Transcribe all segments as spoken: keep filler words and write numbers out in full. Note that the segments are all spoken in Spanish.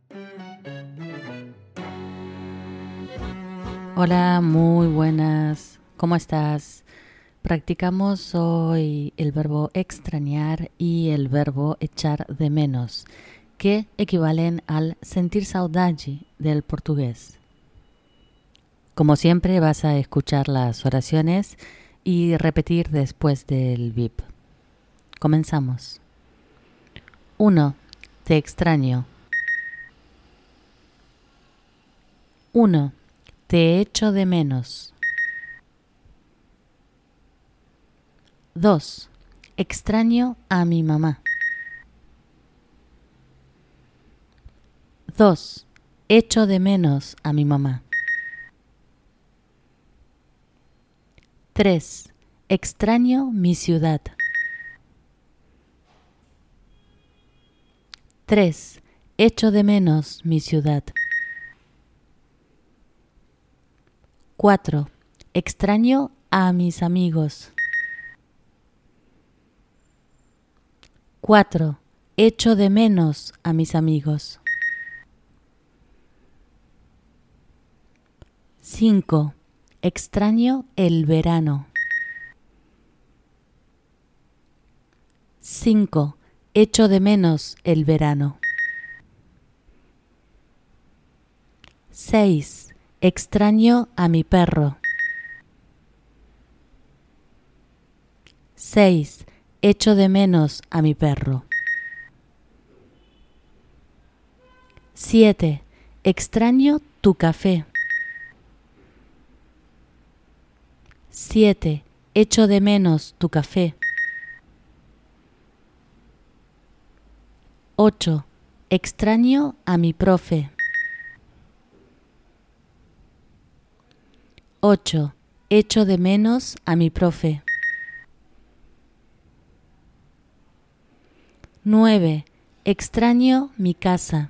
Hola, muy buenas. ¿Cómo estás? Practicamos hoy el verbo extrañar y el verbo echar de menos, que equivalen al sentir saudade del portugués. Como siempre, vas a escuchar las oraciones y repetir después del bip. Comenzamos. uno. Te extraño. uno. Te echo de menos. dos. Extraño a mi mamá. dos. Echo de menos a mi mamá. tres. Extraño mi ciudad. tres. Echo de menos mi ciudad. cuatro. Extraño a mis amigos. cuatro. Echo de menos a mis amigos. cinco. Extraño el verano. cinco. Echo de menos el verano. seis. Extraño a mi perro. seis. Echo de menos a mi perro. siete. Extraño tu café. siete. Echo de menos tu café. ocho. Extraño a mi profe. ocho. Echo de menos a mi profe. nueve. Extraño mi casa.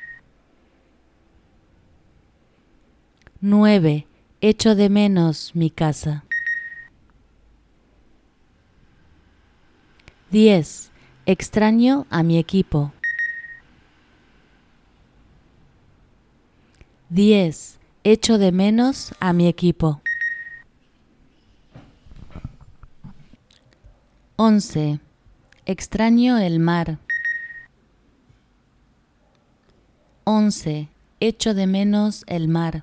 nueve. Echo de menos mi casa. diez. Extraño a mi equipo. diez. Echo de menos a mi equipo. once. Extraño el mar. once. Echo de menos el mar.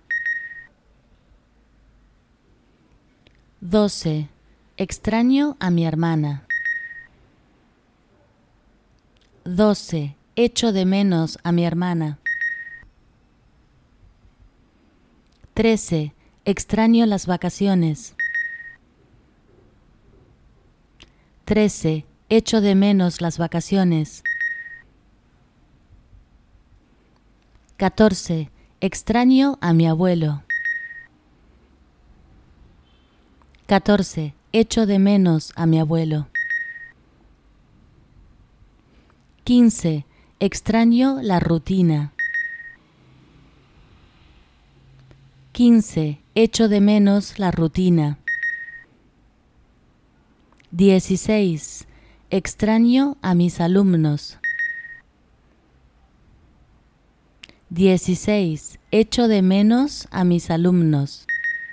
doce. Extraño a mi hermana. doce. Echo de menos a mi hermana. trece. Extraño las vacaciones. trece. Echo de menos las vacaciones. catorce. Extraño a mi abuelo. catorce. Echo de menos a mi abuelo. quince. Extraño la rutina. quince. Echo de menos la rutina. dieciséis. Extraño a mis alumnos. dieciséis. Echo de menos a mis alumnos.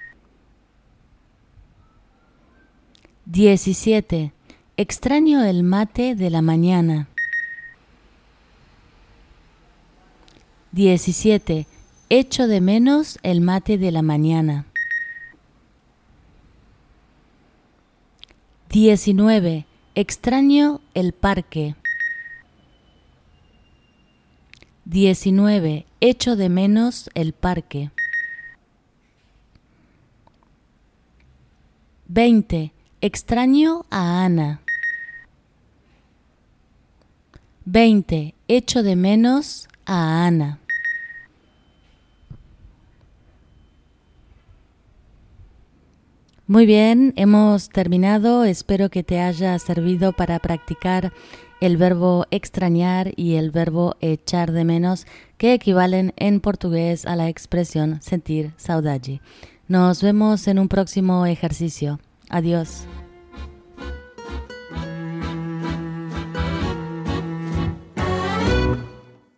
diecisiete. Extraño el mate de la mañana. diecisiete. Echo de menos el mate de la mañana. diecinueve. Extraño el parque. diecinueve. Echo de menos el parque. veinte. Extraño a Ana. veinte. Echo de menos a Ana. Muy bien, hemos terminado. Espero que te haya servido para practicar el verbo extrañar y el verbo echar de menos, que equivalen en portugués a la expresión sentir saudade. Nos vemos en un próximo ejercicio. Adiós.